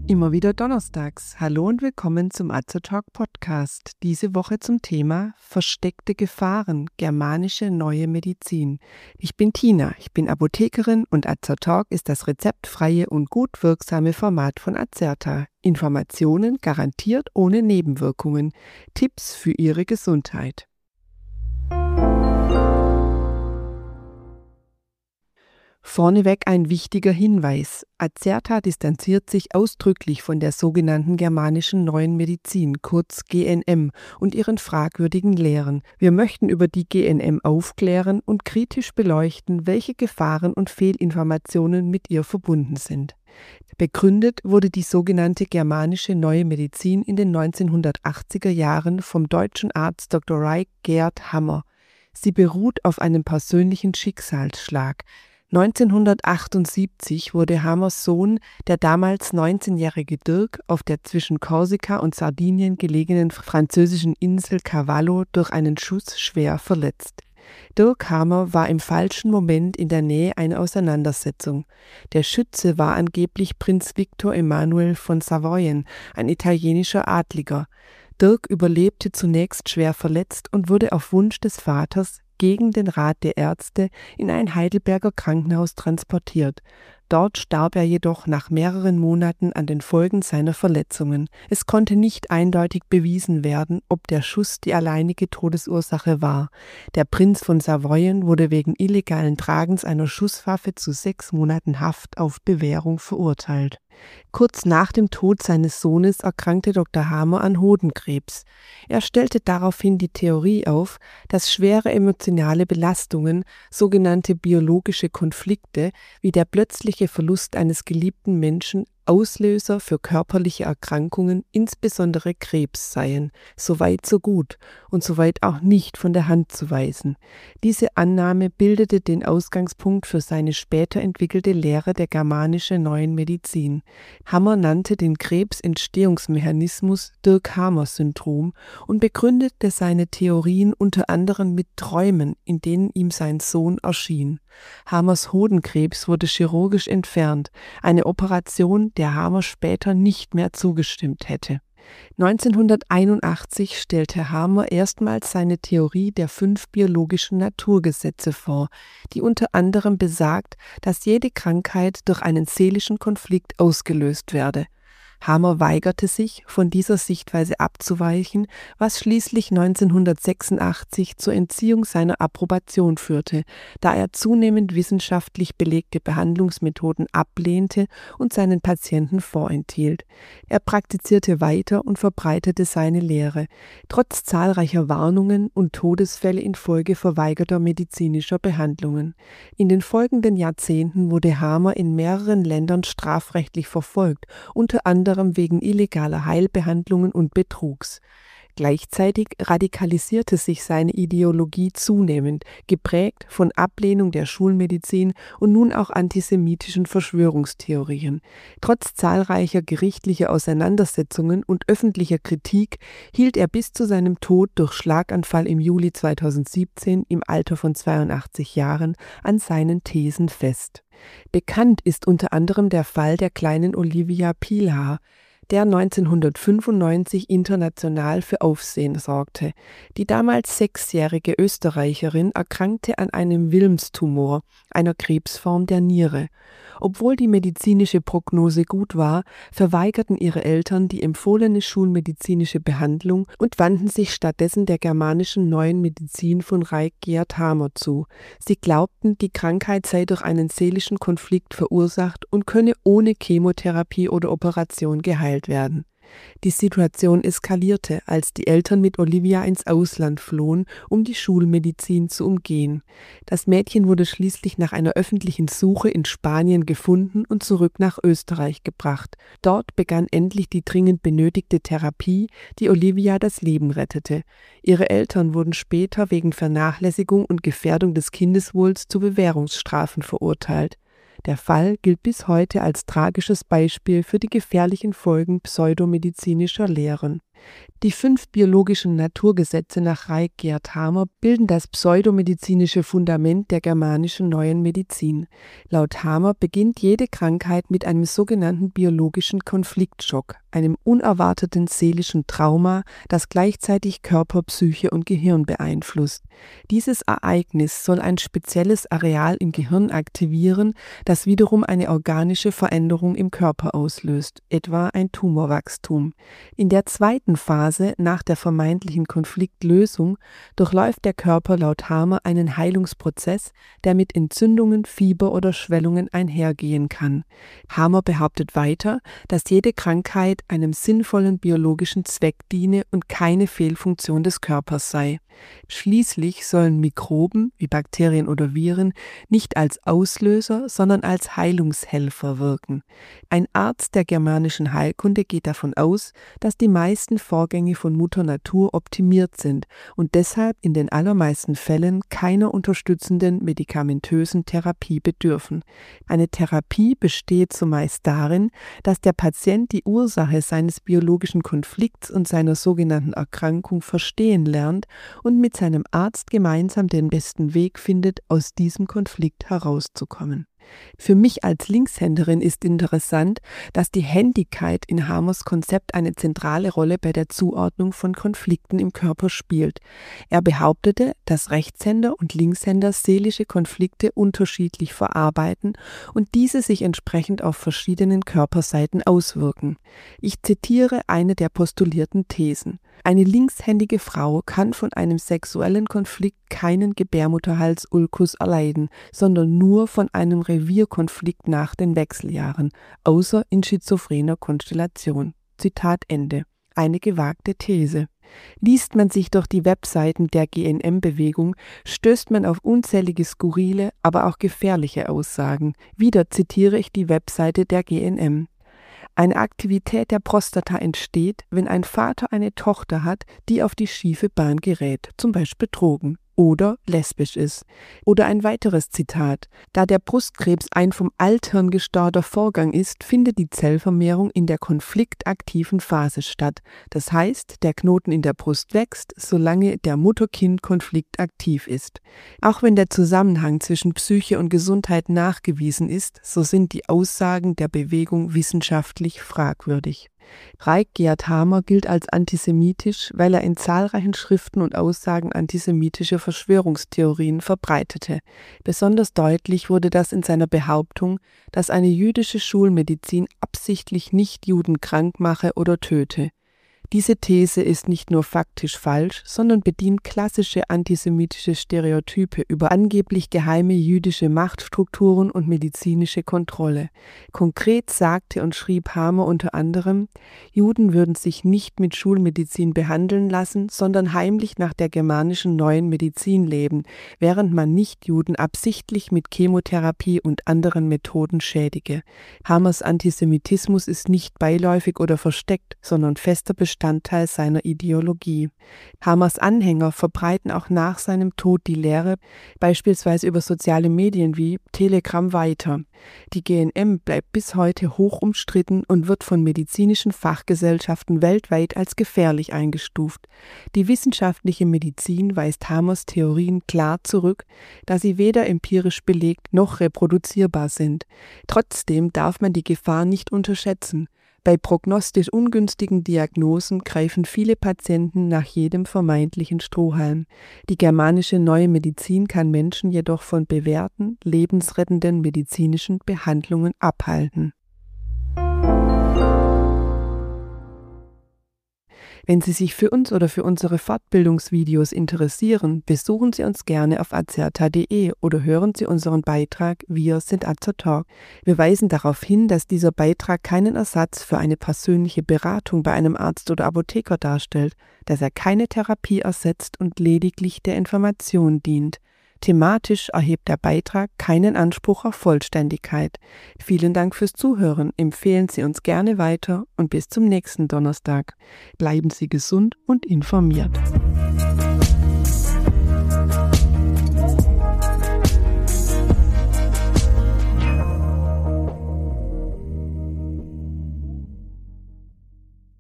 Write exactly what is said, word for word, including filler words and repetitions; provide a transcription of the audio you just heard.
Immer wieder donnerstags. Hallo und willkommen zum Azertalk Podcast. Diese Woche zum Thema versteckte Gefahren, germanische neue Medizin. Ich bin Tina, ich bin Apothekerin und Azertalk ist das rezeptfreie und gut wirksame Format von Azerta. Informationen garantiert ohne Nebenwirkungen. Tipps für Ihre Gesundheit. Vorneweg ein wichtiger Hinweis. Azerta distanziert sich ausdrücklich von der sogenannten germanischen neuen Medizin, kurz G N M, und ihren fragwürdigen Lehren. Wir möchten über die G N M aufklären und kritisch beleuchten, welche Gefahren und Fehlinformationen mit ihr verbunden sind. Begründet wurde die sogenannte germanische neue Medizin in den neunzehnhundertachtziger Jahren vom deutschen Arzt Doktor Raik Gerd Hammer. Sie beruht auf einem persönlichen Schicksalsschlag. neunzehnhundertachtundsiebzig wurde Hammers Sohn, der damals neunzehnjährige Dirk, auf der zwischen Korsika und Sardinien gelegenen französischen Insel Cavallo durch einen Schuss schwer verletzt. Dirk Hammer war im falschen Moment in der Nähe einer Auseinandersetzung. Der Schütze war angeblich Prinz Victor Emanuel von Savoyen, ein italienischer Adliger. Dirk überlebte zunächst schwer verletzt und wurde auf Wunsch des Vaters gegen den Rat der Ärzte in ein Heidelberger Krankenhaus transportiert. Dort starb er jedoch nach mehreren Monaten an den Folgen seiner Verletzungen. Es konnte nicht eindeutig bewiesen werden, ob der Schuss die alleinige Todesursache war. Der Prinz von Savoyen wurde wegen illegalen Tragens einer Schusswaffe zu sechs Monaten Haft auf Bewährung verurteilt. Kurz nach dem Tod seines Sohnes erkrankte Doktor Hammer an Hodenkrebs. Er stellte daraufhin die Theorie auf, dass schwere emotionale Belastungen, sogenannte biologische Konflikte, wie der plötzliche Verlust eines geliebten Menschen, Auslöser für körperliche Erkrankungen, insbesondere Krebs seien. Soweit so gut und soweit auch nicht von der Hand zu weisen. Diese Annahme bildete den Ausgangspunkt für seine später entwickelte Lehre der germanischen neuen Medizin. Hammer nannte den Krebsentstehungsmechanismus Dirk-Hammer-Syndrom und begründete seine Theorien unter anderem mit Träumen, in denen ihm sein Sohn erschien. Hammers Hodenkrebs wurde chirurgisch entfernt, eine Operation, der Hammer später nicht mehr zugestimmt hätte. neunzehnhunderteinundachtzig stellte Hammer erstmals seine Theorie der fünf biologischen Naturgesetze vor, die unter anderem besagt, dass jede Krankheit durch einen seelischen Konflikt ausgelöst werde. Hammer weigerte sich, von dieser Sichtweise abzuweichen, was schließlich neunzehnhundertsechsundachtzig zur Entziehung seiner Approbation führte, da er zunehmend wissenschaftlich belegte Behandlungsmethoden ablehnte und seinen Patienten vorenthielt. Er praktizierte weiter und verbreitete seine Lehre, trotz zahlreicher Warnungen und Todesfälle infolge verweigerter medizinischer Behandlungen. In den folgenden Jahrzehnten wurde Hammer in mehreren Ländern strafrechtlich verfolgt, unter anderem wegen illegaler Heilbehandlungen und Betrugs. Gleichzeitig radikalisierte sich seine Ideologie zunehmend, geprägt von Ablehnung der Schulmedizin und nun auch antisemitischen Verschwörungstheorien. Trotz zahlreicher gerichtlicher Auseinandersetzungen und öffentlicher Kritik hielt er bis zu seinem Tod durch Schlaganfall im Juli zweitausendsiebzehn im Alter von zweiundachtzig Jahren an seinen Thesen fest. Bekannt ist unter anderem der Fall der kleinen Olivia Pilar, der neunzehnhundertfünfundneunzig international für Aufsehen sorgte. Die damals sechsjährige Österreicherin erkrankte an einem Wilms-Tumor, einer Krebsform der Niere. Obwohl die medizinische Prognose gut war, verweigerten ihre Eltern die empfohlene schulmedizinische Behandlung und wandten sich stattdessen der germanischen neuen Medizin von Raik Gerd Hammer zu. Sie glaubten, die Krankheit sei durch einen seelischen Konflikt verursacht und könne ohne Chemotherapie oder Operation geheilt werden. Die Situation eskalierte, als die Eltern mit Olivia ins Ausland flohen, um die Schulmedizin zu umgehen. Das Mädchen wurde schließlich nach einer öffentlichen Suche in Spanien gefunden und zurück nach Österreich gebracht. Dort begann endlich die dringend benötigte Therapie, die Olivia das Leben rettete. Ihre Eltern wurden später wegen Vernachlässigung und Gefährdung des Kindeswohls zu Bewährungsstrafen verurteilt. Der Fall gilt bis heute als tragisches Beispiel für die gefährlichen Folgen pseudomedizinischer Lehren. Die fünf biologischen Naturgesetze nach Reich-Gerd Hamer bilden das pseudomedizinische Fundament der germanischen Neuen Medizin. Laut Hamer beginnt jede Krankheit mit einem sogenannten biologischen Konfliktschock, einem unerwarteten seelischen Trauma, das gleichzeitig Körper, Psyche und Gehirn beeinflusst. Dieses Ereignis soll ein spezielles Areal im Gehirn aktivieren, das wiederum eine organische Veränderung im Körper auslöst, etwa ein Tumorwachstum. In der zweiten Phase, nach der vermeintlichen Konfliktlösung, durchläuft der Körper laut Hamer einen Heilungsprozess, der mit Entzündungen, Fieber oder Schwellungen einhergehen kann. Hamer behauptet weiter, dass jede Krankheit einem sinnvollen biologischen Zweck diene und keine Fehlfunktion des Körpers sei. Schließlich sollen Mikroben, wie Bakterien oder Viren, nicht als Auslöser, sondern als Heilungshelfer wirken. Ein Arzt der germanischen Heilkunde geht davon aus, dass die meisten Vorgänge von Mutter Natur optimiert sind und deshalb in den allermeisten Fällen keiner unterstützenden medikamentösen Therapie bedürfen. Eine Therapie besteht zumeist darin, dass der Patient die Ursache seines biologischen Konflikts und seiner sogenannten Erkrankung verstehen lernt und mit seinem Arzt gemeinsam den besten Weg findet, aus diesem Konflikt herauszukommen. Für mich als Linkshänderin ist interessant, dass die Händigkeit in Hamers Konzept eine zentrale Rolle bei der Zuordnung von Konflikten im Körper spielt. Er behauptete, dass Rechtshänder und Linkshänder seelische Konflikte unterschiedlich verarbeiten und diese sich entsprechend auf verschiedenen Körperseiten auswirken. Ich zitiere eine der postulierten Thesen. Eine linkshändige Frau kann von einem sexuellen Konflikt keinen Gebärmutterhalsulkus erleiden, sondern nur von einem Revierkonflikt nach den Wechseljahren, außer in schizophrener Konstellation. Zitat Ende. Eine gewagte These. Liest man sich durch die Webseiten der G N M-Bewegung, stößt man auf unzählige skurrile, aber auch gefährliche Aussagen. Wieder zitiere ich die Webseite der G N M. Eine Aktivität der Prostata entsteht, wenn ein Vater eine Tochter hat, die auf die schiefe Bahn gerät, zum Beispiel Drogen, oder lesbisch ist. Oder ein weiteres Zitat: Da der Brustkrebs ein vom Altern gesteuerter Vorgang ist, findet die Zellvermehrung in der konfliktaktiven Phase statt. Das heißt, der Knoten in der Brust wächst, solange der Mutter-Kind-Konflikt aktiv ist. Auch wenn der Zusammenhang zwischen Psyche und Gesundheit nachgewiesen ist, so sind die Aussagen der Bewegung wissenschaftlich fragwürdig. Reich-Gerd Hamer gilt als antisemitisch, weil er in zahlreichen Schriften und Aussagen antisemitische Verschwörungstheorien verbreitete. Besonders deutlich wurde das in seiner Behauptung, dass eine jüdische Schulmedizin absichtlich nicht Juden krank mache oder töte. Diese These ist nicht nur faktisch falsch, sondern bedient klassische antisemitische Stereotype über angeblich geheime jüdische Machtstrukturen und medizinische Kontrolle. Konkret sagte und schrieb Hamer unter anderem, Juden würden sich nicht mit Schulmedizin behandeln lassen, sondern heimlich nach der germanischen Neuen Medizin leben, während man Nichtjuden absichtlich mit Chemotherapie und anderen Methoden schädige. Hamers Antisemitismus ist nicht beiläufig oder versteckt, sondern fester Bestandteil Bestandteil seiner Ideologie. Hamers Anhänger verbreiten auch nach seinem Tod die Lehre, beispielsweise über soziale Medien wie Telegram weiter. Die G N M bleibt bis heute hoch umstritten und wird von medizinischen Fachgesellschaften weltweit als gefährlich eingestuft. Die wissenschaftliche Medizin weist Hamers Theorien klar zurück, da sie weder empirisch belegt noch reproduzierbar sind. Trotzdem darf man die Gefahr nicht unterschätzen. Bei prognostisch ungünstigen Diagnosen greifen viele Patienten nach jedem vermeintlichen Strohhalm. Die germanische Neue Medizin kann Menschen jedoch von bewährten, lebensrettenden medizinischen Behandlungen abhalten. Wenn Sie sich für uns oder für unsere Fortbildungsvideos interessieren, besuchen Sie uns gerne auf azerta punkt de oder hören Sie unseren Beitrag Wir sind Azertalk. Wir weisen darauf hin, dass dieser Beitrag keinen Ersatz für eine persönliche Beratung bei einem Arzt oder Apotheker darstellt, dass er keine Therapie ersetzt und lediglich der Information dient. Thematisch erhebt der Beitrag keinen Anspruch auf Vollständigkeit. Vielen Dank fürs Zuhören, empfehlen Sie uns gerne weiter und bis zum nächsten Donnerstag. Bleiben Sie gesund und informiert.